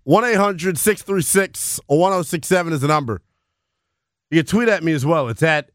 1-800-636-1067 is the number. You can tweet at me as well. It's at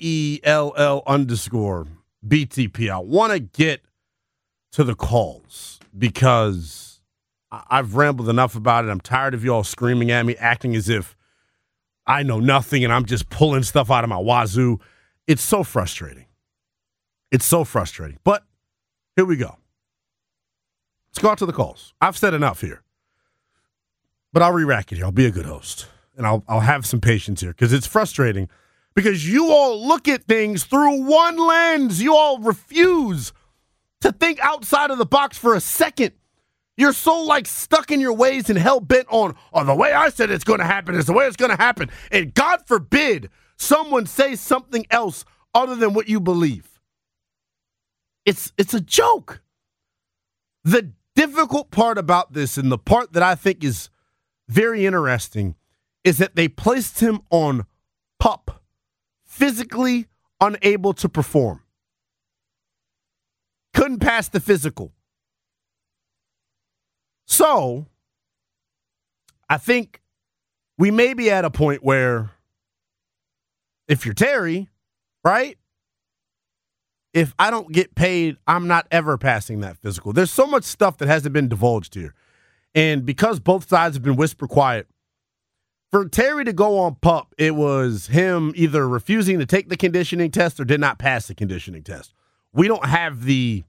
NELL_BTP. I want to get to the calls because I've rambled enough about it. I'm tired of you all screaming at me, acting as if I know nothing and I'm just pulling stuff out of my wazoo. It's so frustrating. It's so frustrating. But here we go. Let's go out to the calls. I've said enough here. But I'll re-rack it here. I'll be a good host. And I'll have some patience here because it's frustrating because you all look at things through one lens. You all refuse to think outside of the box for a second. You're so stuck in your ways and hell-bent on, the way I said it's going to happen is the way it's going to happen. And God forbid someone says something else other than what you believe. It's a joke. The difficult part about this and the part that I think is very interesting is that they placed him on PUP, physically unable to perform. Couldn't pass the physical. So, I think we may be at a point where if you're Terry, right? If I don't get paid, I'm not ever passing that physical. There's so much stuff that hasn't been divulged here. And because both sides have been whisper quiet, for Terry to go on PUP, it was him either refusing to take the conditioning test or did not pass the conditioning test. We don't have the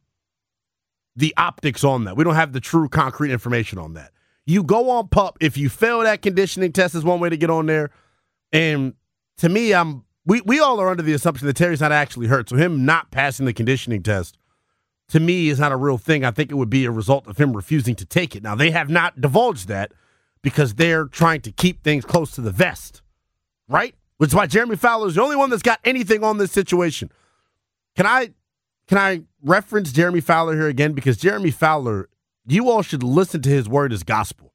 optics on that. We don't have the true concrete information on that. You go on PUP. If you fail that conditioning test is one way to get on there. And to me, we all are under the assumption that Terry's not actually hurt. So him not passing the conditioning test, to me, is not a real thing. I think it would be a result of him refusing to take it. Now, they have not divulged that because they're trying to keep things close to the vest, right? Which is why Jeremy Fowler is the only one that's got anything on this situation. Can I reference Jeremy Fowler here again? Because Jeremy Fowler, you all should listen to his word as gospel.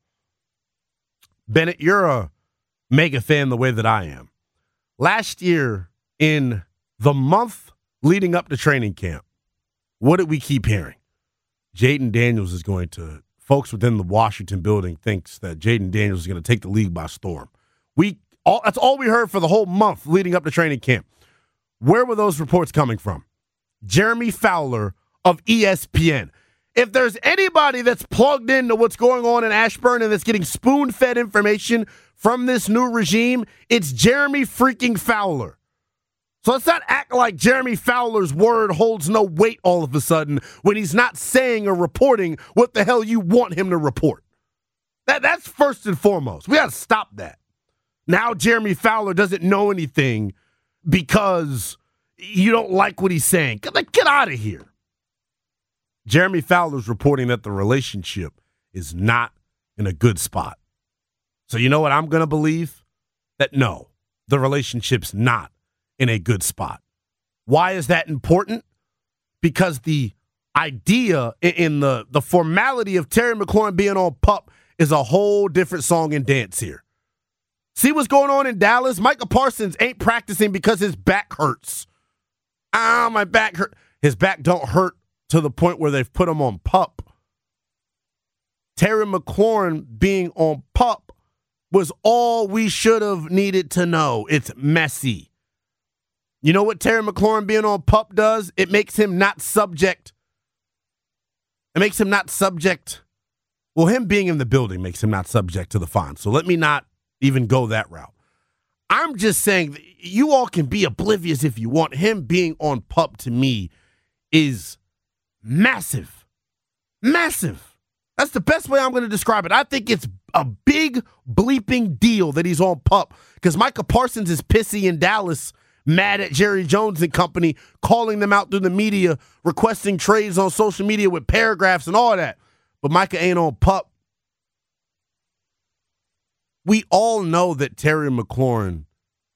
Bennett, you're a mega fan the way that I am. Last year, in the month leading up to training camp, what did we keep hearing? Jaden Daniels is going to, folks within the Washington building thinks that Jaden Daniels is going to take the league by storm. That's all we heard for the whole month leading up to training camp. Where were those reports coming from? Jeremy Fowler of ESPN. If there's anybody that's plugged into what's going on in Ashburn and that's getting spoon-fed information from this new regime, it's Jeremy freaking Fowler. So let's not act like Jeremy Fowler's word holds no weight all of a sudden when he's not saying or reporting what the hell you want him to report. That's first and foremost. We got to stop that. Now Jeremy Fowler doesn't know anything because you don't like what he's saying. Get out of here. Jeremy Fowler's reporting that the relationship is not in a good spot. So you know what I'm going to believe? That no, the relationship's not in a good spot. Why is that important? Because the idea in the formality of Terry McLaurin being on PUP is a whole different song and dance here. See what's going on in Dallas? Micah Parsons ain't practicing because his back hurts. My back hurt. His back don't hurt to the point where they've put him on PUP. Terry McLaurin being on PUP was all we should have needed to know. It's messy. You know what Terry McLaurin being on PUP does? It makes him not subject. Well, him being in the building makes him not subject to the fine. So let me not even go that route. I'm just saying that you all can be oblivious if you want. Him being on PUP to me is massive. Massive. That's the best way I'm going to describe it. I think it's a big bleeping deal that he's on PUP because Micah Parsons is pissy in Dallas, mad at Jerry Jones and company, calling them out through the media, requesting trades on social media with paragraphs and all that. But Micah ain't on PUP. We all know that Terry McLaurin,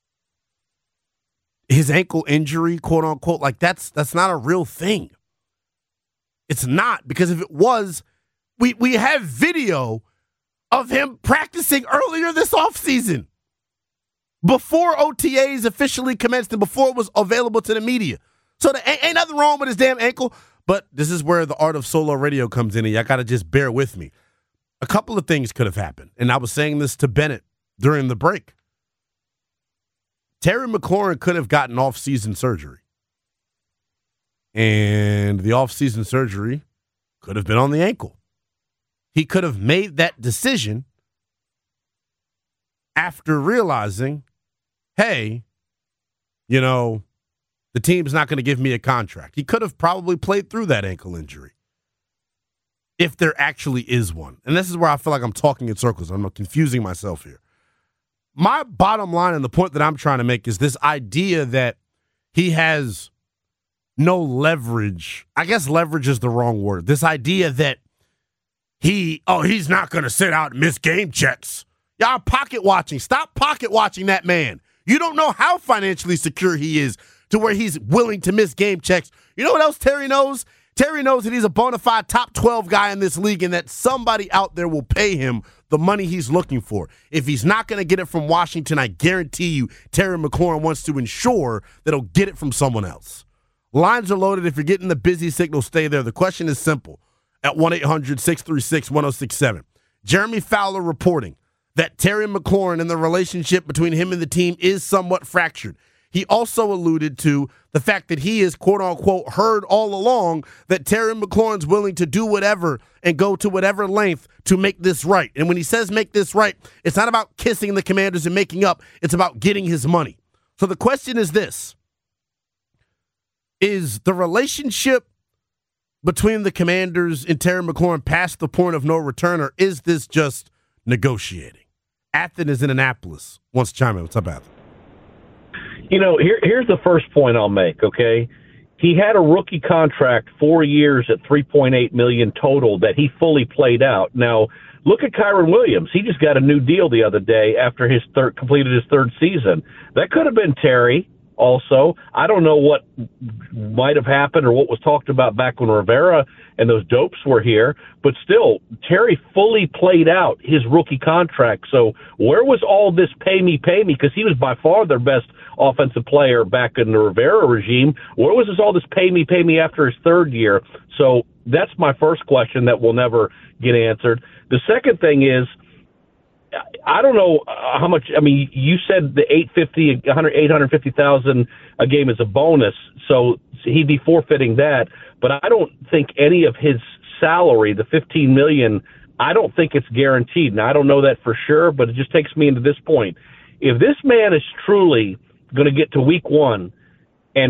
his ankle injury, quote unquote, that's not a real thing. It's not, because if it was, we have video of him practicing earlier this offseason, before OTAs officially commenced and before it was available to the media. So there ain't nothing wrong with his damn ankle, but this is where the art of solo radio comes in, and y'all got to just bear with me. a couple of things could have happened. And I was saying this to Bennett during the break. Terry McLaurin could have gotten off-season surgery. And the off-season surgery could have been on the ankle. He could have made that decision after realizing, hey, you know, the team's not going to give me a contract. He could have probably played through that ankle injury if there actually is one. And this is where I feel like I'm talking in circles. I'm confusing myself here. My bottom line and the point that I'm trying to make is this idea that he has no leverage. I guess leverage is the wrong word. This idea that he's not going to sit out and miss game checks. Y'all pocket watching. Stop pocket watching that man. You don't know how financially secure he is to where he's willing to miss game checks. You know what else Terry knows? Terry knows that he's a bona fide top 12 guy in this league and that somebody out there will pay him the money he's looking for. If he's not going to get it from Washington, I guarantee you Terry McLaurin wants to ensure that he'll get it from someone else. Lines are loaded. If you're getting the busy signal, stay there. The question is simple at 1-800-636-1067. Jeremy Fowler reporting that Terry McLaurin and the relationship between him and the team is somewhat fractured. He also alluded to the fact that he is, quote-unquote, heard all along that Terry McLaurin's willing to do whatever and go to whatever length to make this right. And when he says make this right, it's not about kissing the Commanders and making up. It's about getting his money. So the question is this. Is the relationship between the Commanders and Terry McLaurin past the point of no return, or is this just negotiating? Athen is in Annapolis. Wants to chime in. What's up, Athen? You know, here's the first point I'll make, okay? He had a rookie contract 4 years at $3.8 million total that he fully played out. Now, look at Kyron Williams. He just got a new deal the other day after completed his third season. That could have been Terry also. I don't know what might have happened or what was talked about back when Rivera and those dopes were here, but still, Terry fully played out his rookie contract. So where was all this pay me? Because he was by far their best offensive player back in the Rivera regime. Where was all this pay me after his third year? So that's my first question that will never get answered. The second thing is, I don't know how much. I mean, you said the $850,000 a game is a bonus, so he'd be forfeiting that. But I don't think any of his salary, the $15 million, I don't think it's guaranteed. Now I don't know that for sure, but it just takes me into this point. If this man is truly going to get to week one and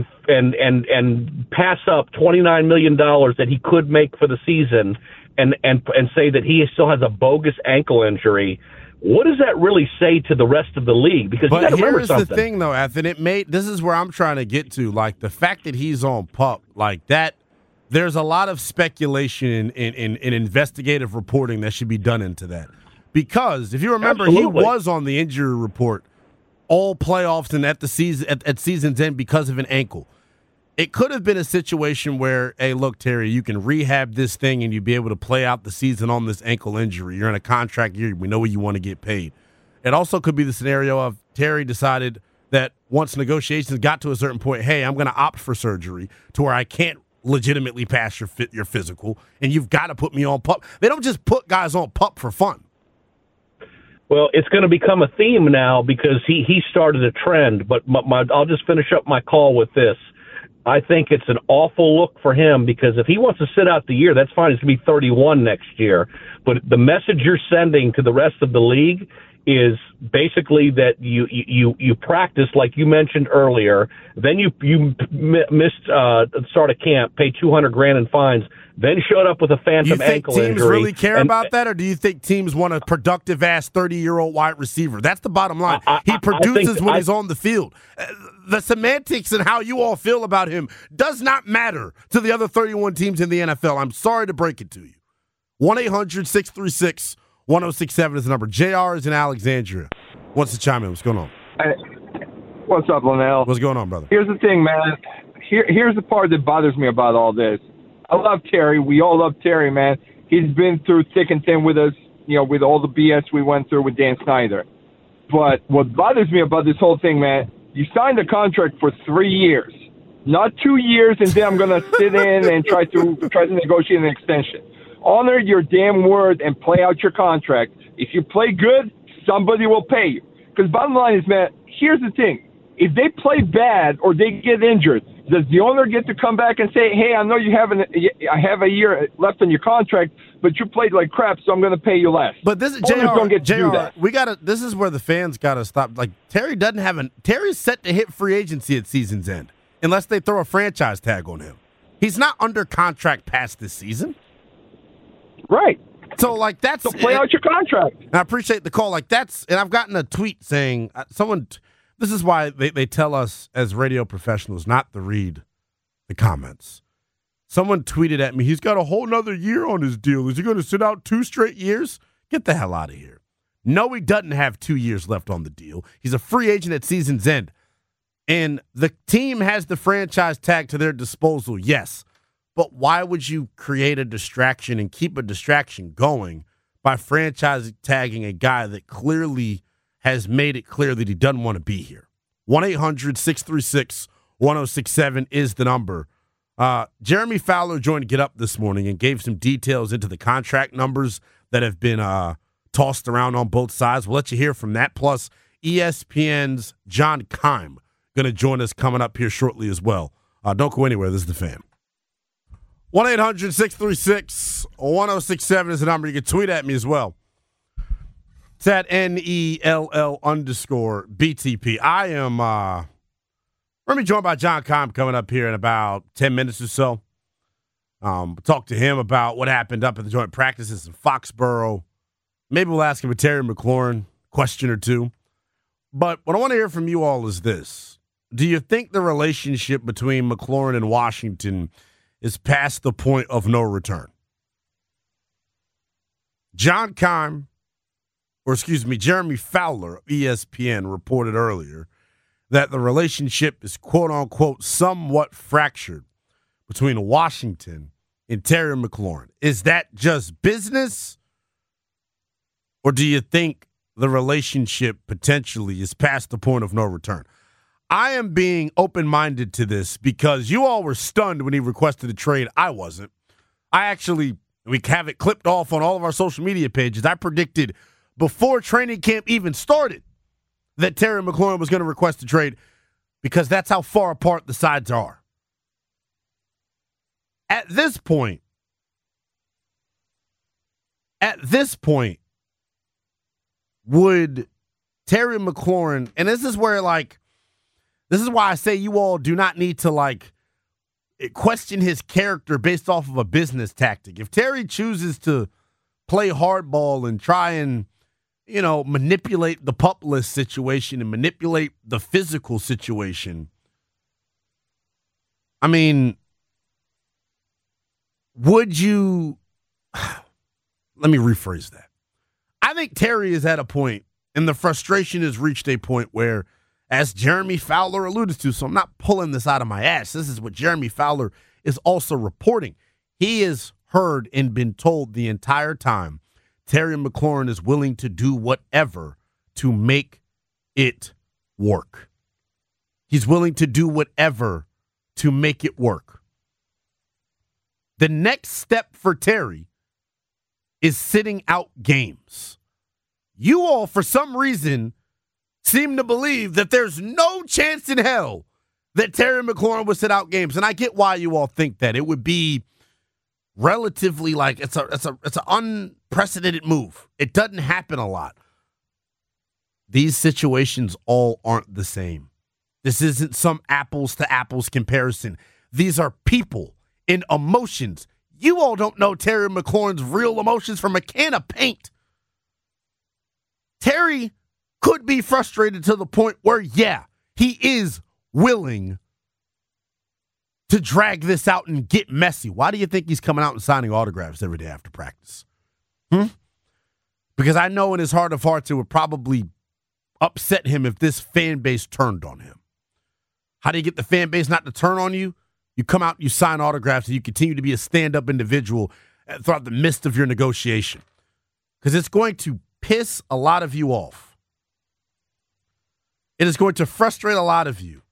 pass up $29 million that he could make for the season, and say that he still has a bogus ankle injury, what does that really say to the rest of the league? Because you got to remember something. Here's the thing, though, Athen. This is where I'm trying to get to. Like, the fact that he's on PUP, like that, there's a lot of speculation in investigative reporting that should be done into that. Because if you remember, Absolutely. He was on the injury report all playoffs and at season's end because of an ankle. It could have been a situation where, hey, look, Terry, you can rehab this thing and you'd be able to play out the season on this ankle injury. You're in a contract year. We know you want to get paid. It also could be the scenario of Terry decided that once negotiations got to a certain point, hey, I'm going to opt for surgery to where I can't legitimately pass your physical, and you've got to put me on PUP. They don't just put guys on PUP for fun. Well, it's going to become a theme now because he started a trend, but I'll just finish up my call with this. I think it's an awful look for him because if he wants to sit out the year, that's fine. He's going to be 31 next year. But the message you're sending to the rest of the league is basically that you practice like you mentioned earlier. Then you missed start of camp, pay $200,000 in fines. Then showed up with a phantom ankle injury. Do you think teams really care about that, or do you think teams want a productive-ass 30-year-old wide receiver? That's the bottom line. He produces when he's on the field. The semantics and how you all feel about him does not matter to the other 31 teams in the NFL. I'm sorry to break it to you. 1-800-636-1067 is the number. JR is in Alexandria. What's the chime in? What's going on? Hey, what's up, Linnell? What's going on, brother? Here's the thing, man. Here's the part that bothers me about all this. I love Terry. We all love Terry, man. He's been through thick and thin with us, with all the BS we went through with Dan Snyder. But what bothers me about this whole thing, man, you signed a contract for 3 years, not 2 years, and then I'm going to sit in and try to negotiate an extension. honor your damn word and play out your contract. If you play good, somebody will pay you. Because bottom line is, man, here's the thing. If they play bad or they get injured, does the owner get to come back and say, hey, I know I have a year left on your contract, but you played like crap, so I'm going to pay you less? But this is don't get to do that. This is where the fans got to stop. Like, Terry's set to hit free agency at season's end unless they throw a franchise tag on him. He's not under contract past this season. Right. So, like, that's... So play out your contract. And I appreciate the call. Like, that's... And I've gotten a tweet saying... This is why they tell us as radio professionals not to read the comments. Someone tweeted at me, he's got a whole nother year on his deal. Is he going to sit out 2 straight years? Get the hell out of here. No, he doesn't have 2 years left on the deal. He's a free agent at season's end. And the team has the franchise tag to their disposal, yes. But why would you create a distraction and keep a distraction going by franchise tagging a guy that clearly has made it clear that he doesn't want to be here? 1-800-636-1067 is the number. Jeremy Fowler joined Get Up this morning and gave some details into the contract numbers that have been tossed around on both sides. We'll let you hear from that. Plus, ESPN's John Keim going to join us coming up here shortly as well. Don't go anywhere. This is The Fan. 1-800-636-1067 is the number. You can tweet at me as well. It's at NELL_BTP. I am we're going to be joined by John Keim coming up here in about 10 minutes or so. Talk to him about what happened up at the joint practices in Foxborough. Maybe we'll ask him a Terry McLaurin question or two. But what I want to hear from you all is this. Do you think the relationship between McLaurin and Washington is past the point of no return? John Keim, Jeremy Fowler of ESPN reported earlier that the relationship is, quote-unquote, somewhat fractured between Washington and Terry McLaurin. Is that just business? Or do you think the relationship potentially is past the point of no return? I am being open-minded to this because you all were stunned when he requested a trade. I wasn't. We have it clipped off on all of our social media pages. I predicted before training camp even started that Terry McLaurin was going to request a trade because that's how far apart the sides are. At this point, would Terry McLaurin, and this is where, this is why I say you all do not need to, question his character based off of a business tactic. If Terry chooses to play hardball and try and, manipulate the pup list situation and manipulate the physical situation, I mean, would you... Let me rephrase that. I think Terry is at a point, and the frustration has reached a point where, as Jeremy Fowler alluded to, so I'm not pulling this out of my ass. This is what Jeremy Fowler is also reporting. He has heard and been told the entire time Terry McLaurin is willing to do whatever to make it work. He's willing to do whatever to make it work. The next step for Terry is sitting out games. You all, for some reason, seem to believe that there's no chance in hell that Terry McLaurin would sit out games. And I get why you all think that. It would be relatively it's an unprecedented move. It doesn't happen a lot. These situations all aren't the same. This isn't some apples to apples comparison. These are people and emotions. You all don't know Terry McLaurin's real emotions from a can of paint. Terry could be frustrated to the point where, he is willing to drag this out and get messy. Why do you think he's coming out and signing autographs every day after practice? Because I know in his heart of hearts it would probably upset him if this fan base turned on him. How do you get the fan base not to turn on you? You come out, you sign autographs, and you continue to be a stand-up individual throughout the midst of your negotiation. Because it's going to piss a lot of you off. It is going to frustrate a lot of you.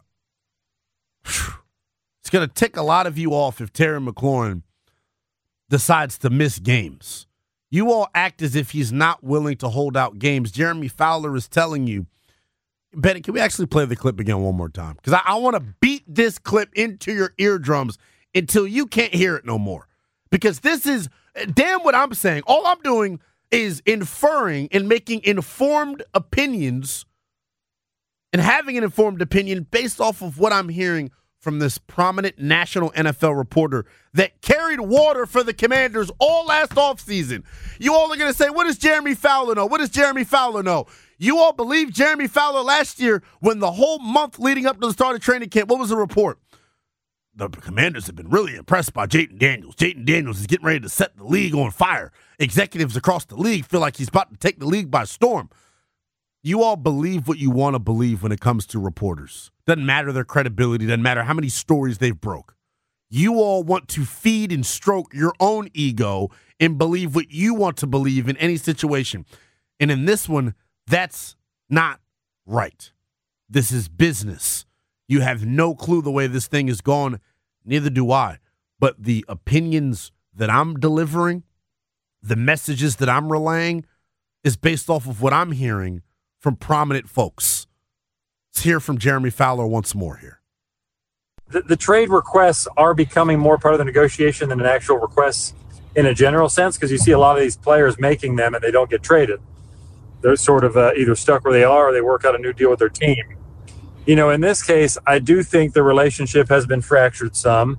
It's going to tick a lot of you off if Terry McLaurin decides to miss games. You all act as if he's not willing to hold out games. Jeremy Fowler is telling you, Benny, can we actually play the clip again one more time? Because I want to beat this clip into your eardrums until you can't hear it no more. Because this is damn what I'm saying. All I'm doing is inferring and making informed opinions and having an informed opinion based off of what I'm hearing from this prominent national NFL reporter that carried water for the Commanders all last offseason. You all are going to say, what does Jeremy Fowler know? What does Jeremy Fowler know? You all believe Jeremy Fowler last year when the whole month leading up to the start of training camp, what was the report? The Commanders have been really impressed by Jayden Daniels. Jayden Daniels is getting ready to set the league on fire. Executives across the league feel like he's about to take the league by storm. You all believe what you want to believe when it comes to reporters. Doesn't matter their credibility. Doesn't matter how many stories they've broke. You all want to feed and stroke your own ego and believe what you want to believe in any situation. And in this one, that's not right. This is business. You have no clue the way this thing is going. Neither do I. But the opinions that I'm delivering, the messages that I'm relaying, is based off of what I'm hearing from prominent folks. Let's hear from Jeremy Fowler once more here. The trade requests are becoming more part of the negotiation than an actual request in a general sense, because you see a lot of these players making them and they don't get traded. They're sort of either stuck where they are or they work out a new deal with their team. You know, in this case, I do think the relationship has been fractured some.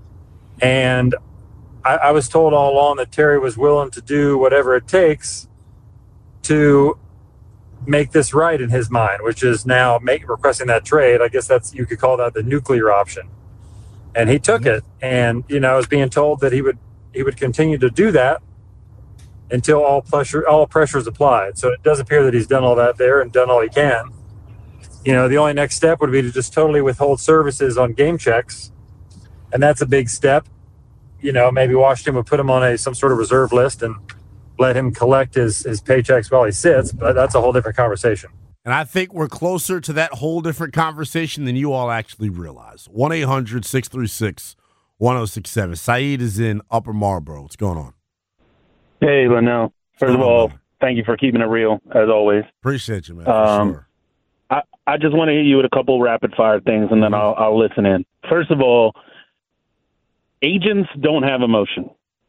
And I was told all along that Terry was willing to do whatever it takes to make this right in his mind, which is now requesting that trade. I guess you could call that the nuclear option. And he took it. And, you know, I was being told that he would continue to do that until all pressure is applied. So it does appear that he's done all that there and done all he can. You know, the only next step would be to just totally withhold services on game checks. And that's a big step. You know, maybe Washington would put him on some sort of reserve list and let him collect his paychecks while he sits, but that's a whole different conversation. And I think we're closer to that whole different conversation than you all actually realize. 1-800-636-1067. Saeed is in Upper Marlboro. What's going on? Hey, Linnell. First of all, thank you for keeping it real, as always. Appreciate you, man. For sure. I just want to hit you with a couple rapid-fire things, and then I'll listen in. First of all, agents don't have emotion.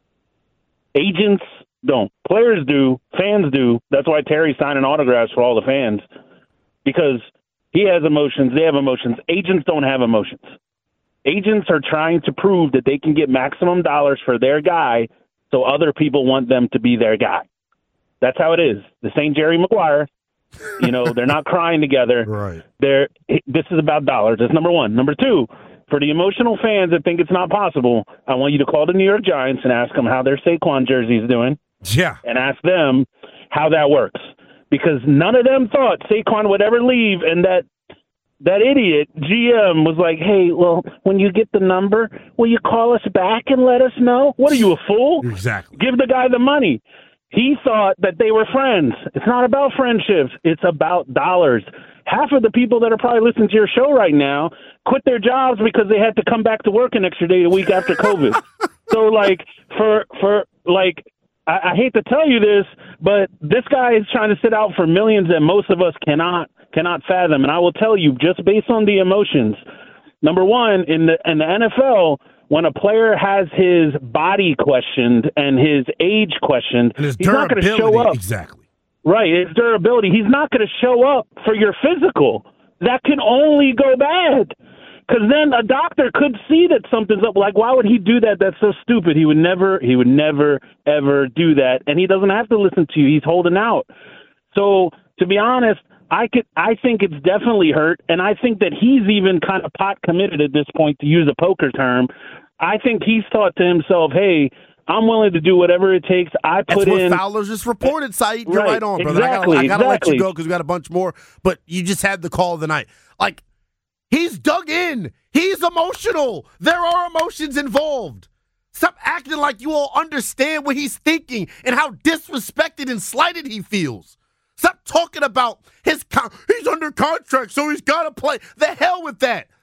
Agents don't. Players do. Fans do. That's why Terry's signing autographs for all the fans, because he has emotions. They have emotions. Agents don't have emotions. Agents are trying to prove that they can get maximum dollars for their guy, so other people want them to be their guy. That's how it is. This ain't Jerry Maguire. You know, they're not crying together. Right. This is about dollars. That's number one. Number two, for the emotional fans that think it's not possible, I want you to call the New York Giants and ask them how their Saquon jersey is doing. Yeah. And ask them how that works. Because none of them thought Saquon would ever leave, and that idiot GM was like, hey, well, when you get the number, will you call us back and let us know? What are you, a fool? Exactly. Give the guy the money. He thought that they were friends. It's not about friendships. It's about dollars. Half of the people that are probably listening to your show right now quit their jobs because they had to come back to work an extra day a week after COVID. So, like, I hate to tell you this, but this guy is trying to sit out for millions that most of us cannot fathom. And I will tell you, just based on the emotions, number one, in the NFL, when a player has his body questioned and his age questioned, and his he's not going to show up. Exactly. Right, his durability. He's not going to show up for your physical. That can only go bad. Because then a doctor could see that something's up. Like, why would he do that? That's so stupid. He would never, ever do that. And he doesn't have to listen to you. He's holding out. So, to be honest, I think it's definitely hurt. And I think that he's even kind of pot committed at this point, to use a poker term. I think he's thought to himself, hey, I'm willing to do whatever it takes. That's what Fowler's just reported, Saeed. You're right on, brother. Exactly, I gotta let you go because we got a bunch more. But you just had the call of the night. Like, he's dug in. He's emotional. There are emotions involved. Stop acting like you all understand what he's thinking and how disrespected and slighted he feels. Stop talking about he's under contract, so he's got to play. The hell with that.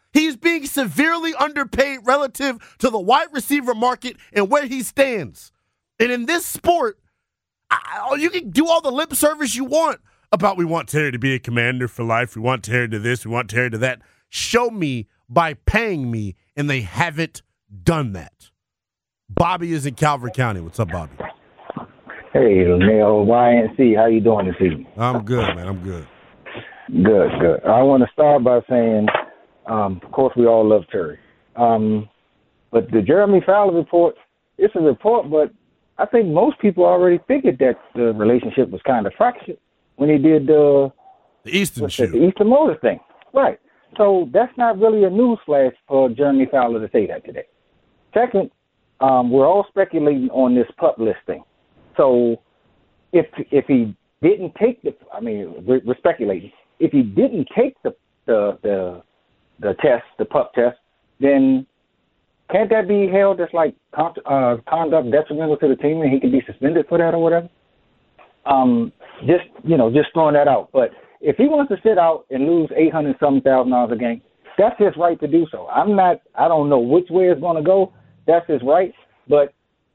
He's being severely underpaid relative to the wide receiver market and where he stands. And in this sport, you can do all the lip service you want about we want Terry to be a Commander for life, we want Terry to this, we want Terry to that. Show me by paying me, and they haven't done that. Bobby is in Calvert County. What's up, Bobby? Hey, Neil, YNC, how you doing this evening? I'm good, man. I'm good. Good. I want to start by saying, of course, we all love Terry. But the Jeremy Fowler report, it's a report, but I think most people already figured that the relationship was kind of fractured when he did the Easton shoot. The Easton Motors thing. Right. So that's not really a news flash for Jeremy Fowler to say that today. Second, we're all speculating on this PUP list thing. So if he didn't take we're speculating. If he didn't take the test, the PUP test, then can't that be held as like conduct detrimental to the team, and he can be suspended for that or whatever? Just throwing that out. But if he wants to sit out and lose $800,000 a game, that's his right to do so. I don't know which way it's going to go. That's his right. But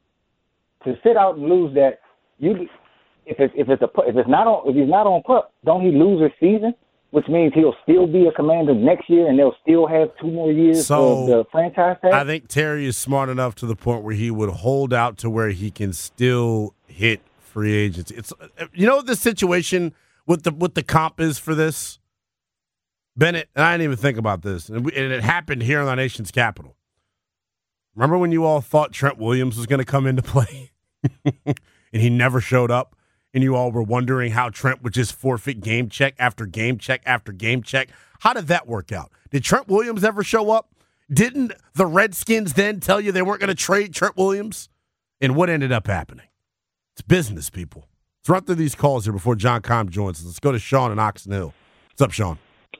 to sit out and lose that, if he's not on PUP, don't he lose his season? Which means he'll still be a Commander next year, and they'll still have 2 more years of the franchise tag? I think Terry is smart enough to the point where he would hold out to where he can still hit free agency. It's the situation with the comp is for this, Bennett, and I didn't even think about this, and it happened here in our nation's capital. Remember when you all thought Trent Williams was going to come into play, and he never showed up? And you all were wondering how Trent would just forfeit game check after game check after game check. How did that work out? Did Trent Williams ever show up? Didn't the Redskins then tell you they weren't going to trade Trent Williams? And what ended up happening? It's business, people. Let's run through these calls here before John Keim joins us. Let's go to Sean in Oxon Hill. What's up, Sean?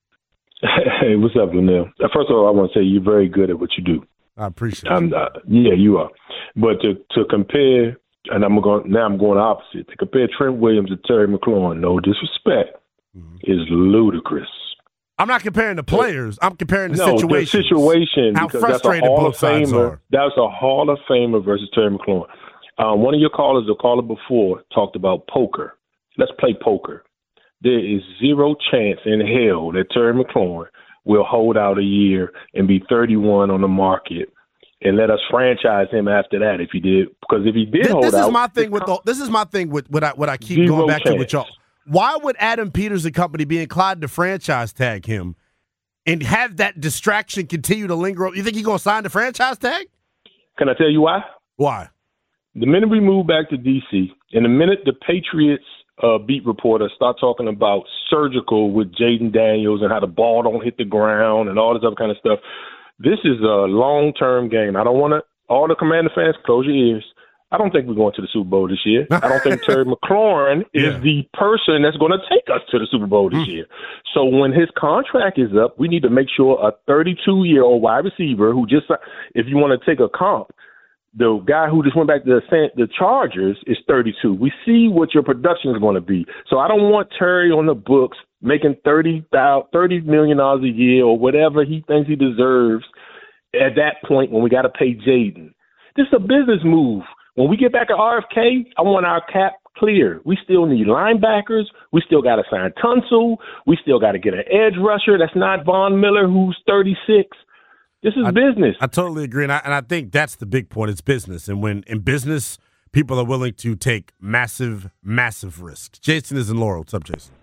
Hey, what's up, Linnell? First of all, I want to say you're very good at what you do. I appreciate it. Yeah, you are. But to compare... And I'm going opposite. To compare Trent Williams to Terry McLaurin, no disrespect, is ludicrous. I'm not comparing the players. I'm comparing the situation. No, the situation. How because frustrated both sides are. That's a Hall of Famer versus Terry McLaurin. One of your callers, the caller before, talked about poker. Let's play poker. There is zero chance in hell that Terry McLaurin will hold out a year and be 31 on the market and let us franchise him after that if he did. Because if he did hold out... This is my thing with what I keep going back to with y'all. Why would Adam Peters and company be inclined to franchise tag him and have that distraction continue to linger? You think he's going to sign the franchise tag? Can I tell you why? Why? The minute we move back to D.C., and the minute the Patriots beat reporter start talking about surgical with Jaden Daniels and how the ball don't hit the ground and all this other kind of stuff, this is a long-term game. I don't want to – all the Commander fans, close your ears. I don't think we're going to the Super Bowl this year. I don't think Terry McLaurin is the person that's going to take us to the Super Bowl this year. So when his contract is up, we need to make sure a 32-year-old wide receiver who just – if you want to take a comp, the guy who just went back to the Chargers is 32. We see what your production is going to be. So I don't want Terry on the books making $30 million a year or whatever he thinks he deserves at that point when we got to pay Jaden. This is a business move. When we get back at RFK, I want our cap clear. We still need linebackers. We still got to sign Tunsil. We still got to get an edge rusher that's not Von Miller, who's 36. This is business. I totally agree, and I think that's the big point. It's business, and when in business, people are willing to take massive, massive risks. Jason is in Laurel. What's up, Jason?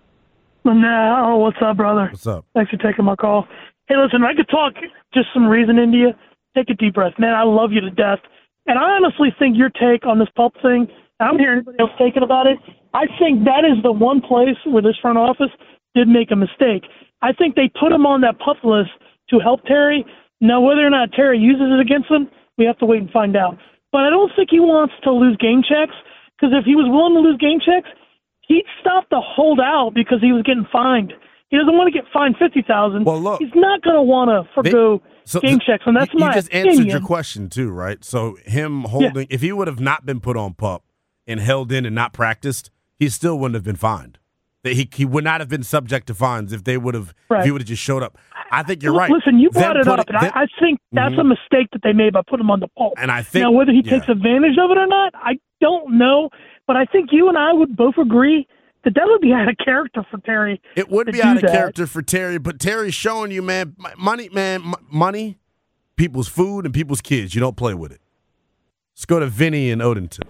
Now, what's up, brother? What's up? Thanks for taking my call. Hey, listen, I could talk just some reason into you. Take a deep breath. Man, I love you to death. And I honestly think your take on this PUP thing, I don't hear anybody else taking about it. I think that is the one place where this front office did make a mistake. I think they put him on that PUP list to help Terry. Now, whether or not Terry uses it against him, we have to wait and find out. But I don't think he wants to lose game checks, because if he was willing to lose game checks, he'd stop the holdout because he was getting fined. He doesn't want to get fined $50,000. Well, look, he's not going to want to forgo game checks, and that's my opinion. You just answered your question too, right? So him holding, if he would have not been put on PUP and held in and not practiced, he still wouldn't have been fined. that he would not have been subject to fines if he would have just showed up. I think you're right. Listen, you brought it up, and I think that's a mistake that they made by putting him on the pulp. And I think now whether he takes advantage of it or not, I don't know. But I think you and I would both agree that would be out of character for Terry. It would be out of character for Terry, but Terry's showing you, man, money, people's food, and people's kids. You don't play with it. Let's go to Vinny in Odenton.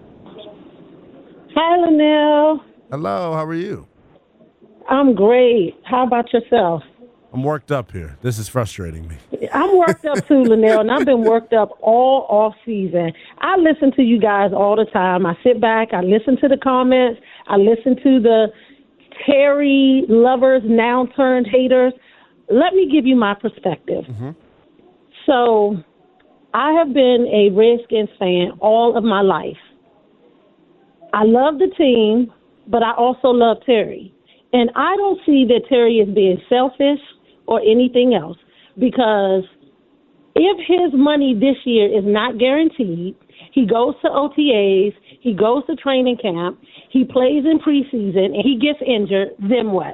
Hi, Linnell. Hello, how are you? I'm great. How about yourself? I'm worked up here. This is frustrating me. I'm worked up too, Linnell, and I've been worked up all off season. I listen to you guys all the time. I sit back, I listen to the comments, I listen to the Terry lovers now turned haters. Let me give you my perspective. Mm-hmm. So I have been a Redskins fan all of my life. I love the team, but I also love Terry. And I don't see that Terry is being selfish or anything else, because if his money this year is not guaranteed, he goes to OTAs, he goes to training camp, he plays in preseason, and he gets injured, then what?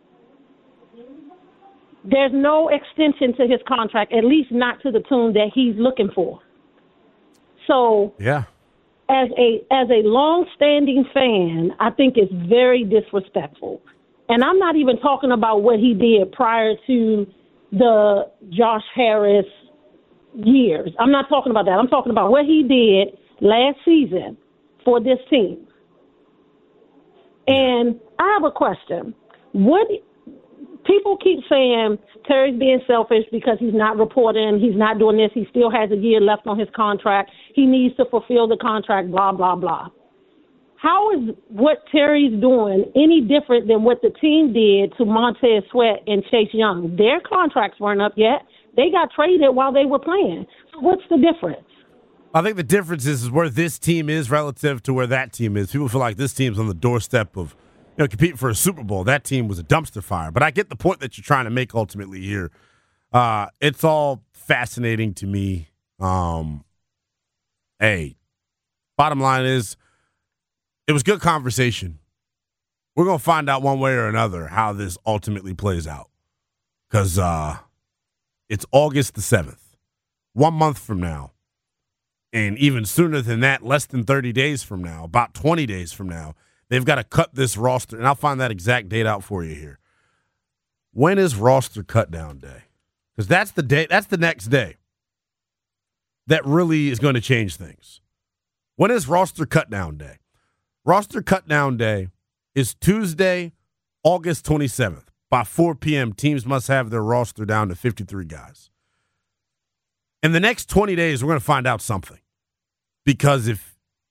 There's no extension to his contract, at least not to the tune that he's looking for. So yeah. As a long-standing fan, I think it's very disrespectful. And I'm not even talking about what he did prior to the Josh Harris years. I'm not talking about that. I'm talking about what he did last season for this team. And I have a question. People keep saying Terry's being selfish because he's not reporting, he's not doing this, he still has a year left on his contract, he needs to fulfill the contract, blah, blah, blah. How is what Terry's doing any different than what the team did to Montez Sweat and Chase Young? Their contracts weren't up yet. They got traded while they were playing. So what's the difference? I think the difference is where this team is relative to where that team is. People feel like this team's on the doorstep of competing for a Super Bowl. That team was a dumpster fire. But I get the point that you're trying to make ultimately here. It's all fascinating to me. Bottom line is, it was good conversation. We're going to find out one way or another how this ultimately plays out. Because it's August the 7th, 1 month from now. And even sooner than that, less than 30 days from now, about 20 days from now, they've got to cut this roster. And I'll find that exact date out for you here. When is roster cut down day? Because that's the day. That's the next day. That really is going to change things. When is roster cut down day? Roster cut down day is Tuesday, August 27th. By 4 p.m., teams must have their roster down to 53 guys. In the next 20 days, we're going to find out something. Because if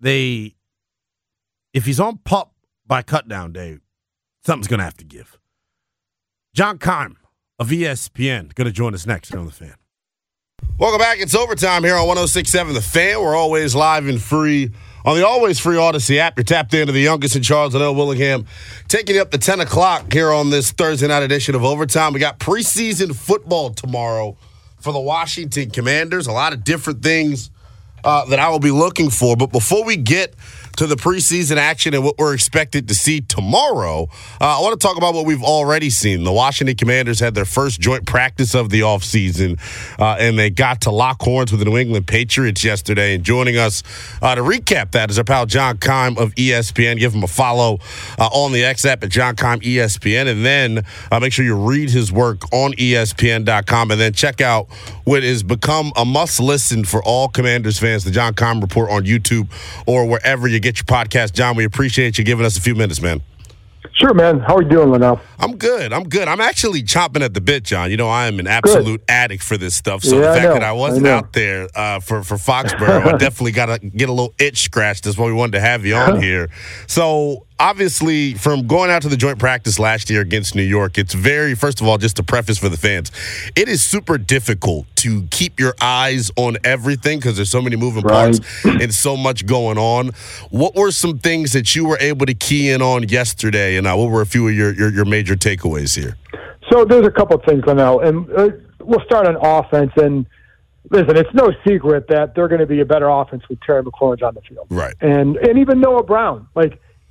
he's on PUP by cut down day, something's going to have to give. John Keim of ESPN going to join us next here on The Fan. Welcome back. It's overtime here on 106.7 The Fan. We're always live and free on the always free Odyssey app. You're tapped into the youngest in Charles and L. Willingham, taking you up to 10 o'clock here on this Thursday night edition of Overtime. We got preseason football tomorrow for the Washington Commanders. A lot of different things that I will be looking for. But before we get to the preseason action and what we're expected to see tomorrow, I want to talk about what we've already seen. The Washington Commanders had their first joint practice of the offseason, and they got to lock horns with the New England Patriots yesterday. And joining us to recap that is our pal John Keim of ESPN. Give him a follow on the X app at John Keim ESPN, and then make sure you read his work on ESPN.com, and then check out what has become a must-listen for all Commanders fans, the John Keim Report on YouTube or wherever you get your podcast. John, we appreciate you giving us a few minutes, man. Sure, man. How are you doing, Linnell? I'm good. I'm actually chomping at the bit, John. You know, I am an absolute addict for this stuff. So the fact that I wasn't out there for Foxborough, I definitely got to get a little itch scratched. That's why we wanted to have you on here. So obviously, from going out to the joint practice last year against New York, it's first of all, just to preface for the fans, it is super difficult to keep your eyes on everything because there's so many moving parts and so much going on. What were some things that you were able to key in on yesterday, and what were a few of your major takeaways here? So there's a couple of things, Linnell, and we'll start on offense. And listen, it's no secret that they're going to be a better offense with Terry McLaurin on the field. Right. And even Noah Brown. Like,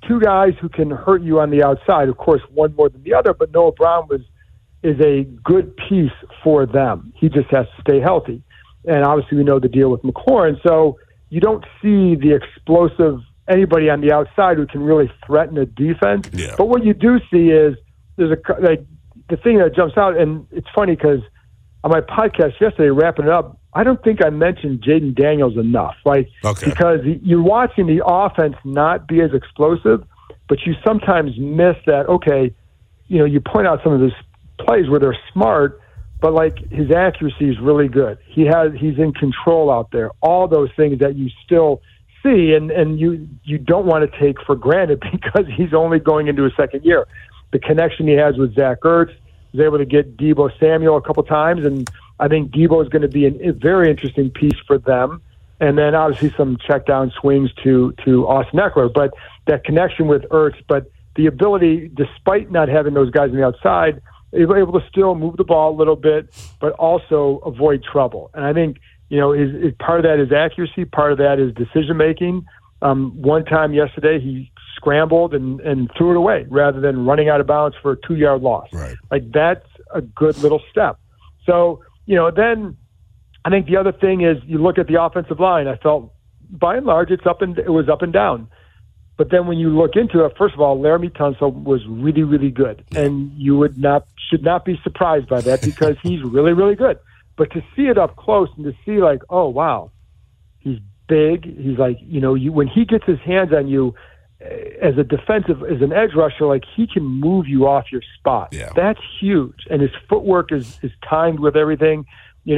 two guys who can hurt you on the outside. Of course, one more than the other, but Noah Brown is a good piece for them. He just has to stay healthy. And obviously we know the deal with McLaurin. So you don't see the explosive anybody on the outside who can really threaten a defense. Yeah. But what you do see is there's the thing that jumps out, and it's funny because on my podcast yesterday, wrapping it up, I don't think I mentioned Jaden Daniels enough. Because you're watching the offense not be as explosive, but you sometimes miss that, okay, you point out some of his plays where they're smart, but his accuracy is really good. He's in control out there. All those things that you still see and you don't want to take for granted because he's only going into his second year. The connection he has with Zach Ertz, was able to get Deebo Samuel a couple times, and I think Deebo is going to be a very interesting piece for them. And then obviously some check down swings to Austin Eckler, but that connection with Ertz, but the ability, despite not having those guys on the outside, is able to still move the ball a little bit, but also avoid trouble. And I think, is part of that is accuracy, part of that is decision making. One time yesterday, he scrambled and threw it away rather than running out of bounds for a 2-yard loss. Right. That's a good little step. So, then I think the other thing is you look at the offensive line. I felt by and large it was up and down. But then when you look into it, first of all, Laramie Tunsil was really, really good. And you should not be surprised by that because he's really, really good. But to see it up close and to see oh, wow, he's big. He's when he gets his hands on you as an edge rusher, he can move you off your spot. Yeah. That's huge. And his footwork is timed with everything,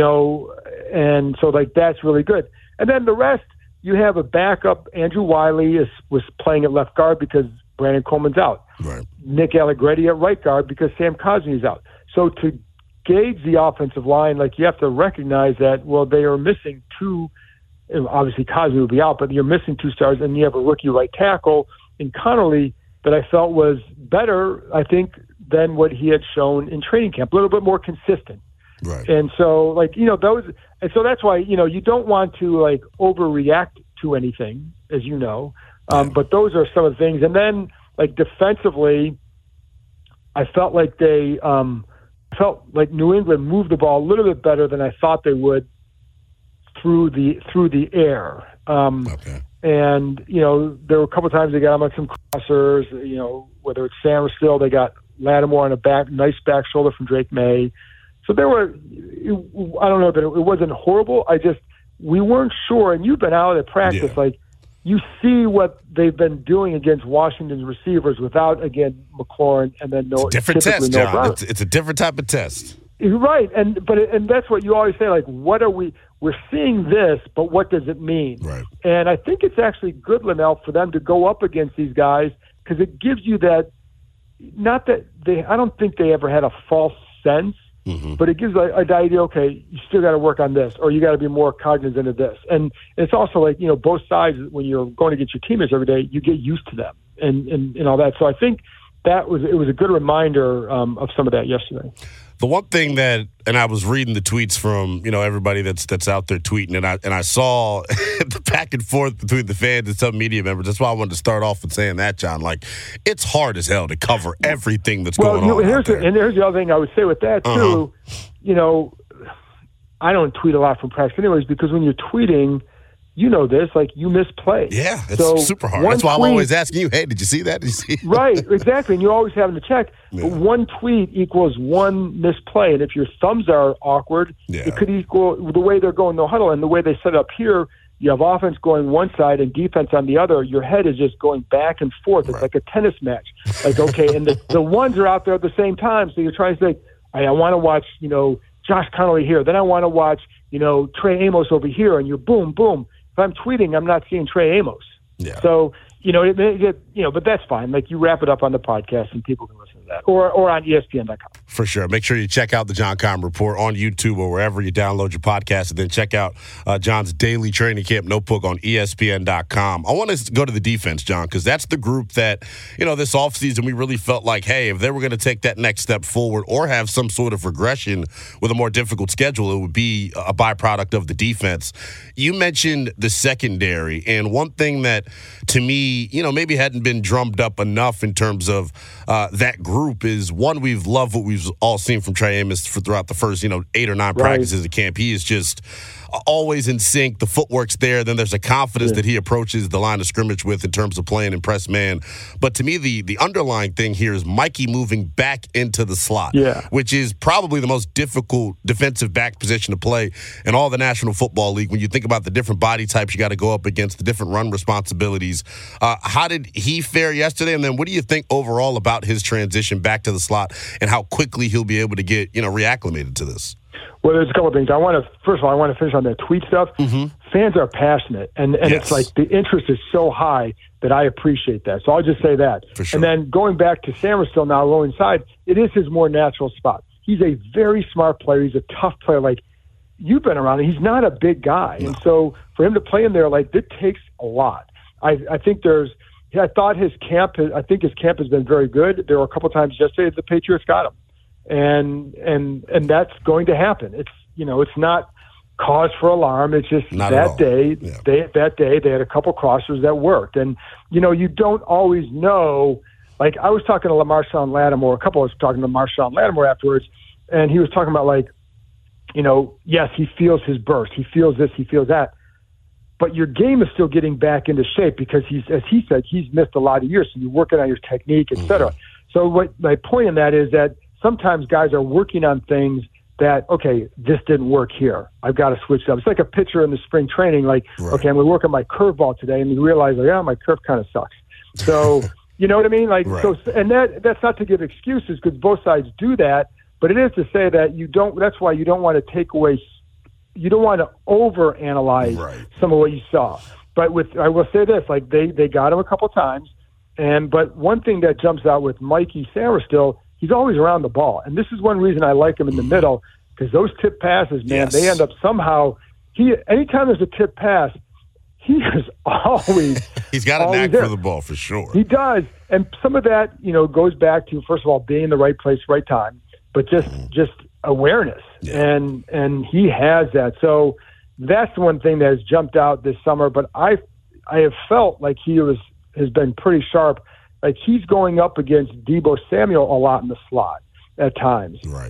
and so that's really good. And then the rest, you have a backup. Andrew Wiley was playing at left guard because Brandon Coleman's out. Right. Nick Allegretti at right guard because Sam Cosmi is out. So to gauge the offensive line, you have to recognize that, they are missing two. Obviously, Cosmi will be out, but you're missing two stars, and you have a rookie right tackle in Connolly that I felt was better, I think, than what he had shown in training camp. A little bit more consistent. Right. And so, those, and so that's why, you don't want to overreact to anything, as you know. But those are some of the things. And then, defensively, I felt like they felt like New England moved the ball a little bit better than I thought they would through the air. Okay. And, there were a couple of times they got him on some crossers, whether it's Sam or Still, they got Lattimore on a nice back shoulder from Drake May. So I don't know that it wasn't horrible. We weren't sure, and you've been out at practice, you see what they've been doing against Washington's receivers without, again, McLaurin and then no. Different test, John. It's a different type of test. Right, and that's what you always say. What are we? We're seeing this, but what does it mean? Right. And I think it's actually good, Linnell, for them to go up against these guys because it gives you that. Not that I don't think they ever had a false sense. Mm-hmm. But it gives an idea, okay, you still got to work on this, or you got to be more cognizant of this. And it's also both sides, when you're going to get your teammates every day, you get used to them and all that. So I think it was a good reminder of some of that yesterday. The one thing that, and I was reading the tweets from, everybody that's out there tweeting, and I saw the back and forth between the fans and some media members. That's why I wanted to start off with saying that, John. It's hard as hell to cover everything that's going on. Here's the other thing I would say with that, too. I don't tweet a lot from practice anyways, because when you're tweeting, this, you miss plays. Yeah, it's super hard. That's why I'm always asking you, hey, did you see that? Did you see it? Right, exactly. And you're always having to check. Yeah. But one tweet equals one missed play. And if your thumbs are awkward, it could equal the way they're going no huddle. And the way they set up here, you have offense going one side and defense on the other. Your head is just going back and forth. It's like a tennis match. Okay, and the ones are out there at the same time. So you're trying to say, I want to watch, Josh Connolly here. Then I want to watch, Trey Amos over here. And you're boom, boom. If I'm tweeting, I'm not seeing Trey Amos. Yeah. So, but that's fine. You wrap it up on the podcast and people can listen to that or on ESPN.com. For sure. Make sure you check out the John Keim Report on YouTube or wherever you download your podcast, and then check out John's daily training camp notebook on ESPN.com. I want to go to the defense, John, because that's the group that, this offseason we really felt like, hey, if they were going to take that next step forward or have some sort of regression with a more difficult schedule, it would be a byproduct of the defense. You mentioned the secondary, and one thing that, to me, maybe hadn't been drummed up enough in terms of that group is, one, we've loved what we've all seen from Trey Amos throughout the first, 8 or 9 practices at camp. He is just always in sync. The footwork's there. Then there's a confidence that he approaches the line of scrimmage with in terms of playing in press man. But to me, the underlying thing here is Mikey moving back into the slot, which is probably the most difficult defensive back position to play in all the National Football League. When you think about the different body types you got to go up against, the different run responsibilities. How did he fare yesterday? And then what do you think overall about his transition back to the slot and how quickly he'll be able to get, reacclimated to this? Well, there's a couple of things. First of all, I want to finish on that tweet stuff. Fans are passionate, and it's like the interest is so high that I appreciate that. So I'll just say that. For sure. And then going back to Samerstill now, low inside, it is his more natural spot. He's a very smart player. He's a tough player. Like, you've been around him. He's not a big guy. No. And so for him to play in there, like, it takes a lot. I think I thought his camp has been very good. There were a couple times yesterday that the Patriots got him. And that's going to happen. It's it's not cause for alarm. It's just that day. They had a couple crossers that worked, and you don't always know. Like, I was talking to Marshawn Lattimore. A couple was talking to Marshawn Lattimore afterwards, and he was talking about, like, yes, he feels his burst. He feels this. He feels that. But your game is still getting back into shape because as he said, he's missed a lot of years. So you're working on your technique, et cetera. So what my point in that is that sometimes guys are working on things that, okay, this didn't work here. I've got to switch it up. It's like a pitcher in the spring training, like, okay, I'm going to work on my curveball today, and you realize, like, my curve kind of sucks. So, you know what I mean? Like, so, and that's not to give excuses, because both sides do that, but it is to say that that's why you don't want to take away, you don't want to overanalyze some of what you saw. But I will say this, like, they got him a couple times, but one thing that jumps out with Mikey Samerstill, he's always around the ball. And this is one reason I like him in the middle, because those tip passes, man, they end up somehow – anytime there's a tip pass, he is always – he's got a knack for the ball for sure. He does. And some of that, goes back to, first of all, being in the right place, right time, but just awareness. And he has that. So that's the one thing that has jumped out this summer. But I have felt like he has been pretty sharp. Like, he's going up against Deebo Samuel a lot in the slot at times. Right.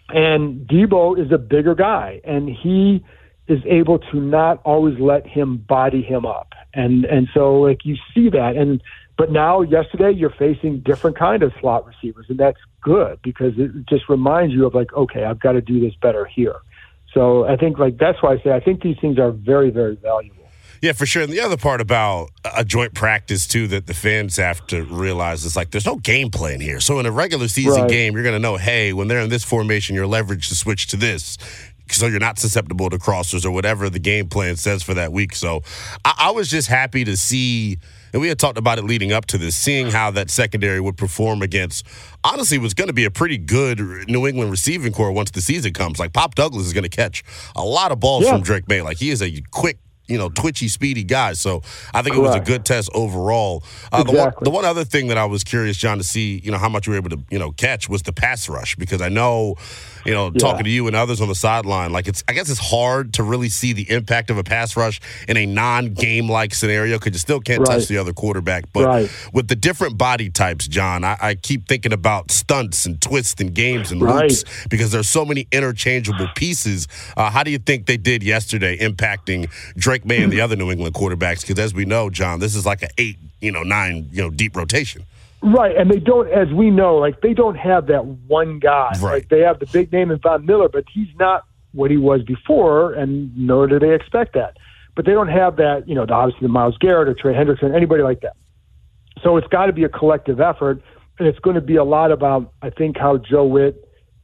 And Deebo is a bigger guy, and he is able to not always let him body him up. And so, like, you see that. But now, yesterday, you're facing different kind of slot receivers, and that's good because it just reminds you of, like, okay, I've got to do this better here. So I think, like, that's why I say I think these things are very, very valuable. Yeah, for sure. And the other part about a joint practice, too, that the fans have to realize is, like, there's no game plan here. So in a regular season game, you're going to know, hey, when they're in this formation, you're leveraged to switch to this, so you're not susceptible to crossers or whatever the game plan says for that week. So I was just happy to see, and we had talked about it leading up to this, seeing how that secondary would perform against, honestly, was going to be a pretty good New England receiving core once the season comes. Like, Pop Douglas is going to catch a lot of balls from Drake May. Like, he is a quick, twitchy, speedy guy. So I think it was a good test overall. The one other thing that I was curious, John, to see, how much you were able to, catch was the pass rush, because I know, talking to you and others on the sideline, like, I guess it's hard to really see the impact of a pass rush in a non-game like scenario, because you still can't touch the other quarterback. But with the different body types, John, I keep thinking about stunts and twists and games and loops, because there's so many interchangeable pieces. How do you think they did yesterday impacting Drake May and the other New England quarterbacks? Because as we know, John, this is like an 8, 9, deep rotation. Right, and they don't, as we know, like, they don't have that one guy. Right. Like, they have the big name in Von Miller, but he's not what he was before, and nor do they expect that. But they don't have that, obviously the Myles Garrett or Trey Hendrickson, anybody like that. So it's got to be a collective effort, and it's going to be a lot about, I think, how Joe Witt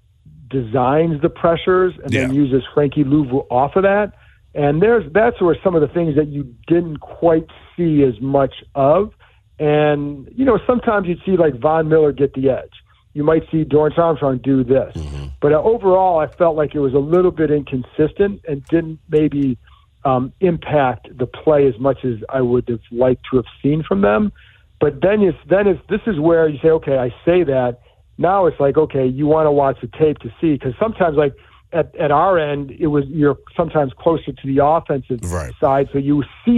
designs the pressures and then uses Frankie Louvu off of that. And that's where some of the things that you didn't quite see as much of. And, sometimes you'd see, like, Von Miller get the edge. You might see Dorrance Armstrong do this. But overall, I felt like it was a little bit inconsistent and didn't maybe impact the play as much as I would have liked to have seen from them. But this is where you say, okay, I say that. Now it's like, okay, you want to watch the tape to see. Because sometimes, like, at our end, you're sometimes closer to the offensive side, so you see it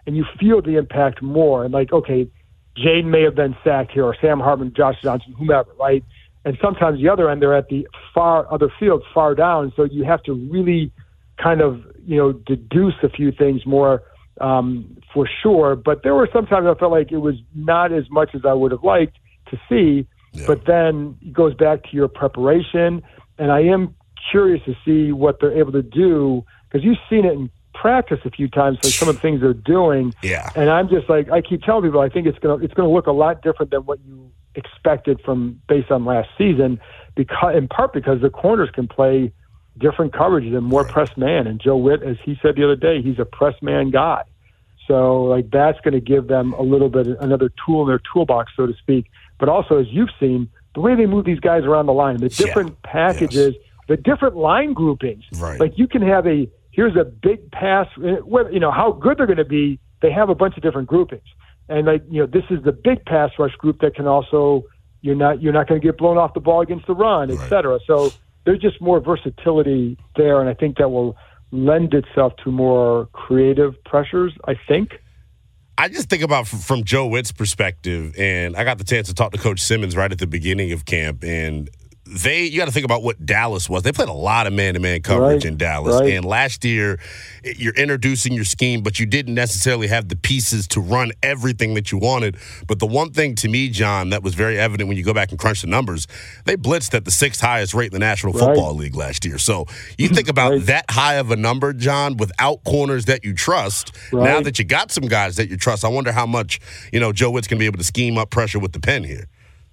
and you feel the impact more. And like, okay, Jaden may have been sacked here, or Sam Hartman, Josh Johnson, whomever, right? And sometimes the other end, they're at the far other field, far down, so you have to really kind of, deduce a few things more for sure. But there were sometimes I felt like it was not as much as I would have liked to see. Yeah. But then it goes back to your preparation, and I am curious to see what they're able to do, because you've seen it in practice a few times, like some of the things they're doing. Yeah. And I'm just like, I keep telling people, I think it's gonna look a lot different than what you expected based on last season, in part because the corners can play different coverages and more press man. And Joe Witt, as he said the other day, he's a press man guy. So like that's going to give them a little bit another tool in their toolbox, so to speak. But also, as you've seen, the way they move these guys around the line, the different packages, the different line groupings. Right. Like you can have here's a big pass. How good they're going to be. They have a bunch of different groupings. And this is the big pass rush group that can also you're not going to get blown off the ball against the run, et cetera. So there's just more versatility there, and I think that will lend itself to more creative pressures, I think. I just think about from Joe Witt's perspective, and I got the chance to talk to Coach Simmons right at the beginning of camp, and you got to think about what Dallas was. They played a lot of man-to-man coverage in Dallas. Right. And last year, you're introducing your scheme, but you didn't necessarily have the pieces to run everything that you wanted. But the one thing to me, John, that was very evident when you go back and crunch the numbers, they blitzed at the 6th highest rate in the National Football League last year. So you think about that high of a number, John, without corners that you trust. Now that you got some guys that you trust, I wonder how much, Joe Witt's going to be able to scheme up pressure with the pen here.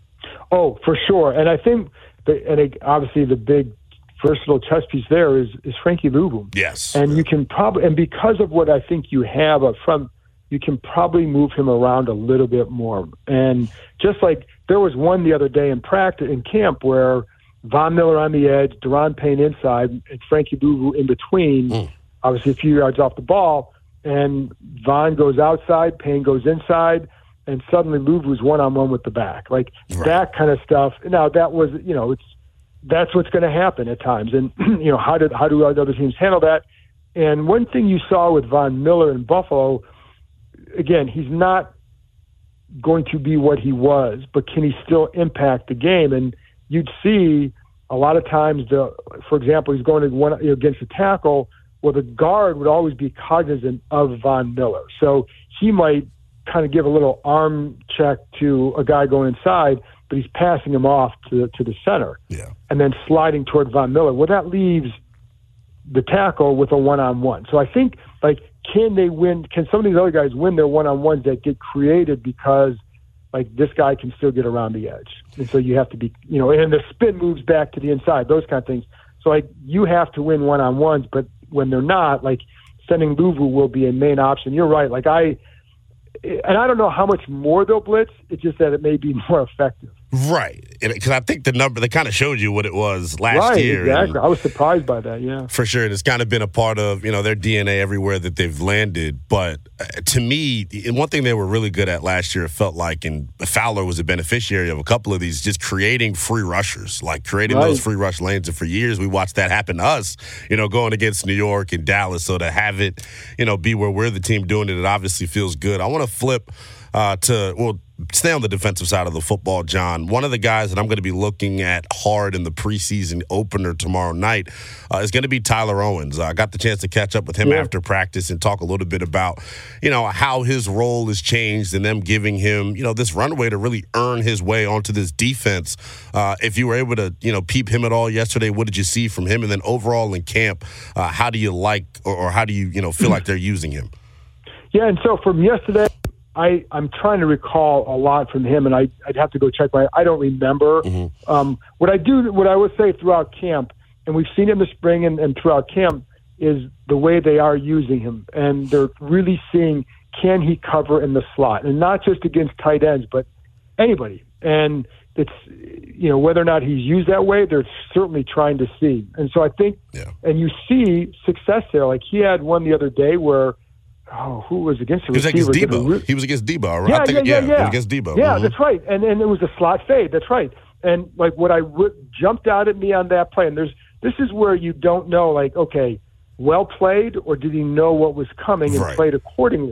Oh, for sure. And I think obviously the big versatile chess piece there is Frankie Louvu. Yes. And you can probably, because of what I think you have up front, you can probably move him around a little bit more. And just like there was one the other day in practice, in camp, where Von Miller on the edge, Daron Payne inside, and Frankie Louvu in between, obviously a few yards off the ball, and Von goes outside, Payne goes inside, and suddenly Louvu's one-on-one with the back. Like that kind of stuff. Now that was, that's what's going to happen at times. And, how do other teams handle that? And one thing you saw with Von Miller in Buffalo, again, he's not going to be what he was, but can he still impact the game? And you'd see a lot of times, for example, he's going to against a tackle, well, the guard would always be cognizant of Von Miller. So he might kind of give a little arm check to a guy going inside, but he's passing him off to the center. Yeah. And then sliding toward Von Miller. Well, that leaves the tackle with a one-on-one. So I think, can they win? Can some of these other guys win their one-on-ones that get created because, this guy can still get around the edge? And so you have to be, and the spin moves back to the inside, those kind of things. So, you have to win one-on-ones, but when they're not, sending Louvu will be a main option. You're right. And I don't know how much more they'll blitz. It's just that it may be more effective. Right. Because I think the number, they kind of showed you what it was last year. Exactly. I was surprised by that, yeah. For sure. And it's kind of been a part of, their DNA everywhere that they've landed. But to me, and one thing they were really good at last year, it felt like, and Fowler was a beneficiary of a couple of these, just creating free rushers, creating those free rush lanes. And for years, we watched that happen to us, going against New York and Dallas. So to have it, be where we're the team doing it obviously feels good. I want to flip stay on the defensive side of the football, John. One of the guys that I'm going to be looking at hard in the preseason opener tomorrow night is going to be Tyler Owens. I got the chance to catch up with him after practice and talk a little bit about, how his role has changed and them giving him, this runway to really earn his way onto this defense. If you were able to, peep him at all yesterday, what did you see from him? And then overall in camp, how do you like or how do you, feel like they're using him? Yeah, and so from yesterday, I'm trying to recall a lot from him, and I'd have to go check I don't remember. What I would say throughout camp, and we've seen him this spring and throughout camp, is the way they are using him. And they're really seeing, can he cover in the slot? And not just against tight ends, but anybody. And it's, whether or not he's used that way, they're certainly trying to see. And so I think, and you see success there. He had one the other day where, who was against the receiver? He was against Debo. He was against Debo, right? Yeah. He was against Debo. Yeah, that's right. And it was a slot fade. That's right. And what jumped out at me on that play, and this is where you don't know, okay, well played, or did he know what was coming and played accordingly?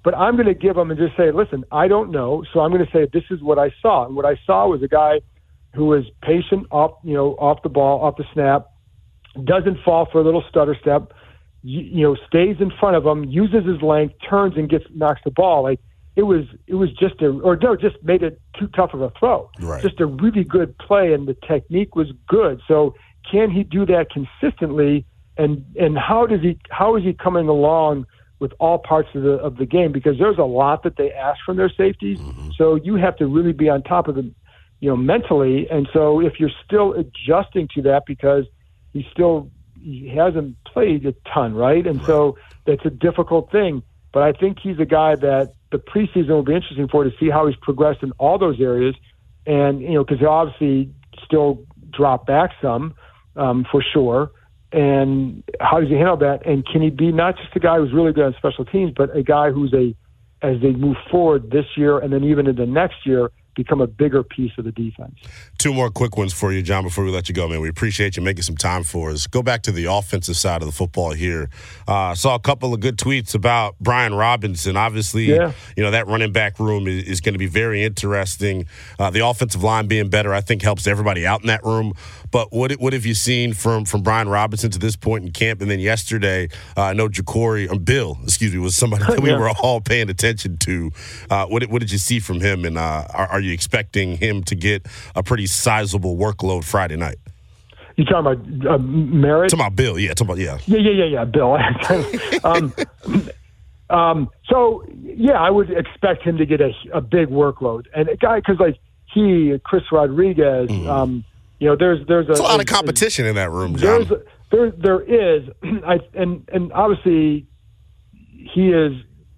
But I'm going to give him and just say, listen, I don't know. So I'm going to say, this is what I saw. And what I saw was a guy who was patient off the ball, off the snap, doesn't fall for a little stutter step, stays in front of him, uses his length, turns and knocks the ball. Like it was just just made it too tough of a throw. Right. Just a really good play, and the technique was good. So can he do that consistently? And how is he coming along with all parts of the game? Because there's a lot that they ask from their safeties. Mm-hmm. So you have to really be on top of them, mentally. And so if you're still adjusting to that, because he hasn't played a ton, right? And so that's a difficult thing. But I think he's a guy that the preseason will be interesting to see how he's progressed in all those areas. And, because he obviously still dropped back some, for sure. And how does he handle that? And can he be not just a guy who's really good on special teams, but a guy who's as they move forward this year and then even in the next year, become a bigger piece of the defense. Two more quick ones for you, John, before we let you go, man. We appreciate you making some time for us. Go back to the offensive side of the football here. Saw a couple of good tweets about Brian Robinson. Obviously, that running back room is going to be very interesting. The offensive line being better, I think, helps everybody out in that room. But what have you seen from Brian Robinson to this point in camp? And then yesterday, I know Bill, was somebody that we were all paying attention to. What did you see from him? And are you expecting him to get a pretty sizable workload Friday night? You talking about Merritt? Talking about Bill, Yeah, Bill. I would expect him to get a big workload. And a guy, because Chris Rodriguez, there's a lot of competition in that room, John. There is, and obviously he is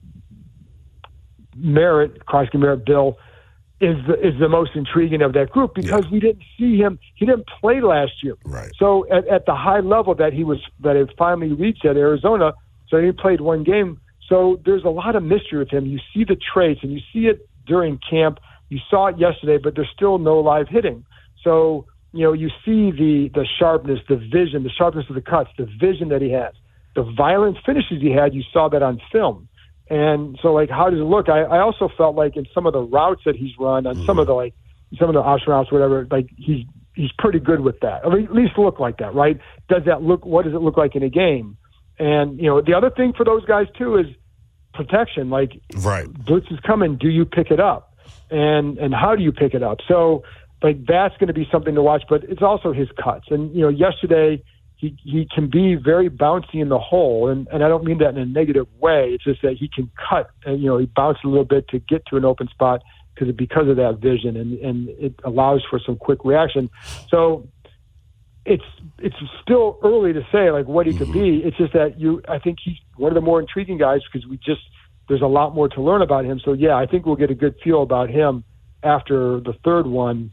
Merritt, Bill, is the most intriguing of that group because we didn't see him. He didn't play last year. Right. So at the high level that it finally reached at Arizona, so he played one game. So there's a lot of mystery with him. You see the traits, and you see it during camp. You saw it yesterday, but there's still no live hitting. So, you see the sharpness, the vision, the sharpness of the cuts, the vision that he has. The violent finishes he had, you saw that on film. And so, how does it look? I also felt like in some of the routes that he's run, on some of the option routes, whatever, he's pretty good with that. Or at least look like that, right? What does it look like in a game? And, the other thing for those guys, too, is protection. Blitz is coming. Do you pick it up? And how do you pick it up? So, that's going to be something to watch. But it's also his cuts. And, yesterday – He can be very bouncy in the hole, and I don't mean that in a negative way. It's just that he can cut, and he bounces a little bit to get to an open spot because of that vision, and it allows for some quick reaction. So it's still early to say what he could be. It's just that I think he's one of the more intriguing guys because there's a lot more to learn about him. So I think we'll get a good feel about him after the third one,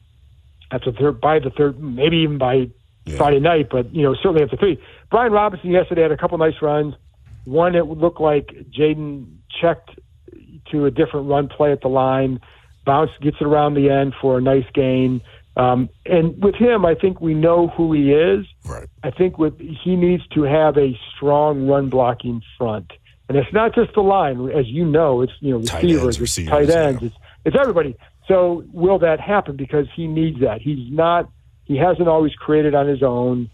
by the third, maybe even by Friday night, but certainly after 3. Brian Robinson yesterday had a couple nice runs. One, it would look like Jaden checked to a different run play at the line, gets it around the end for a nice gain. And with him, I think we know who he is. Right. I think he needs to have a strong run blocking front, and it's not just the line, as you know. It's receivers, it's tight ends, it's everybody. So will that happen? Because he needs that. He hasn't always created on his own.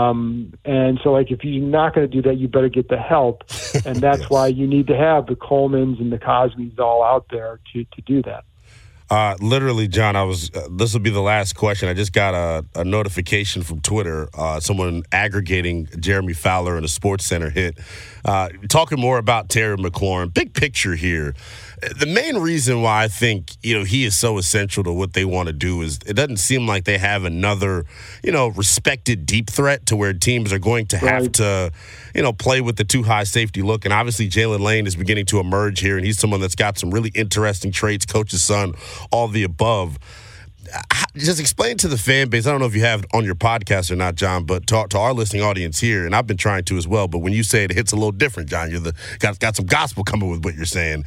And so, if you're not going to do that, you better get the help. And that's why you need to have the Colemans and the Cosbys all out there to do that. Literally, John, this will be the last question. I just got a notification from Twitter, someone aggregating Jeremy Fowler and a SportsCenter hit, talking more about Terry McLaurin. Big picture here. The main reason why I think, he is so essential to what they want to do is it doesn't seem like they have another, respected deep threat to where teams are going to have to, play with the too high safety look. And obviously Jalen Lane is beginning to emerge here, and he's someone that's got some really interesting traits, coach's son, all the above. Just explain to the fan base, I don't know if you have on your podcast or not, John, but to our listening audience here, and I've been trying to as well, but when you say it hits a little different, John, you're got some gospel coming with what you're saying.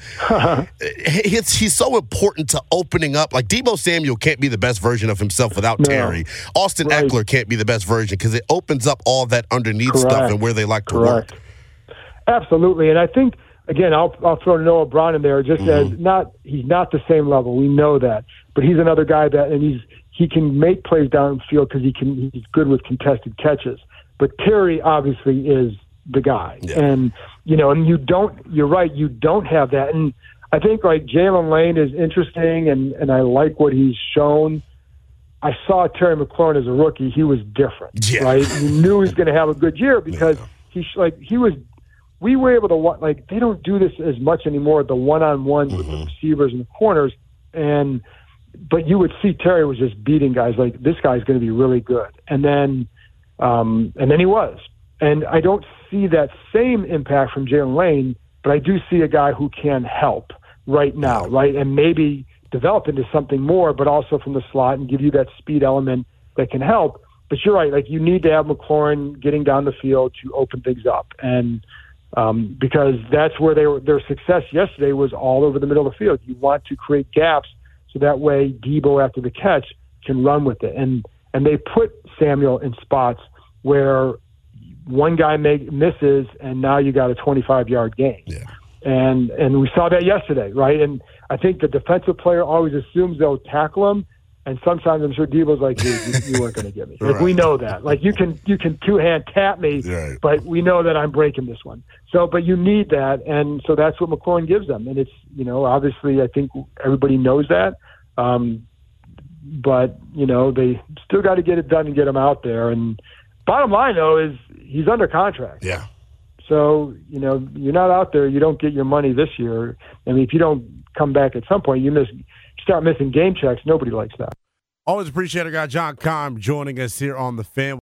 He's so important to opening up. Deebo Samuel can't be the best version of himself without Terry. Austin Eckler can't be the best version because it opens up all that underneath stuff and where they like to work. Absolutely, and I think again, I'll throw Noah Brown in there just as he's not the same level. We know that, but he's another guy and he can make plays downfield because he's good with contested catches. But Terry obviously is the guy, and you're right, you don't have that. And I think like Jalen Lane is interesting, and I like what he's shown. I saw Terry McLaurin as a rookie; he was different, right? You knew he was going to have a good year because we were able to they don't do this as much anymore. The one-on-ones with the receivers and the corners, but you would see Terry was just beating guys like this guy's going to be really good, and then he was. And I don't see that same impact from Jalen Lane, but I do see a guy who can help right now, right? And maybe develop into something more, but also from the slot and give you that speed element that can help. But you're right, like you need to have McLaurin getting down the field to open things up. And because that's where their success yesterday was all over the middle of the field. You want to create gaps so that way Debo after the catch can run with it. And they put Samuel in spots where one guy misses, and now you got a 25-yard gain. Yeah. And we saw that yesterday, right? And I think the defensive player always assumes they'll tackle him, and sometimes I'm sure Debo's like, dude, you weren't going to get me. Like, we know that. Like, you can two-hand tap me, but we know that I'm breaking this one. So, but you need that, and so that's what McLaurin gives them. And it's, obviously I think everybody knows that. But, they still got to get it done and get him out there. And bottom line, though, is he's under contract. Yeah. So, you're not out there. You don't get your money this year. I mean, if you don't come back at some point, you start missing game checks. Nobody likes that. Always appreciate our guy John Keim joining us here on The Fan.